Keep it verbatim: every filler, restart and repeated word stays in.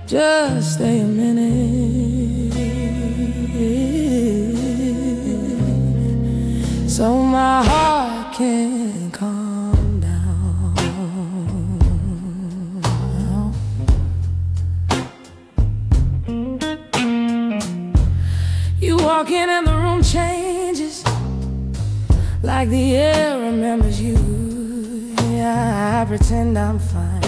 Just stay a minute, so my heart can calm down. You walk in and the room changes, like the air remembers you. Yeah, I pretend I'm fine,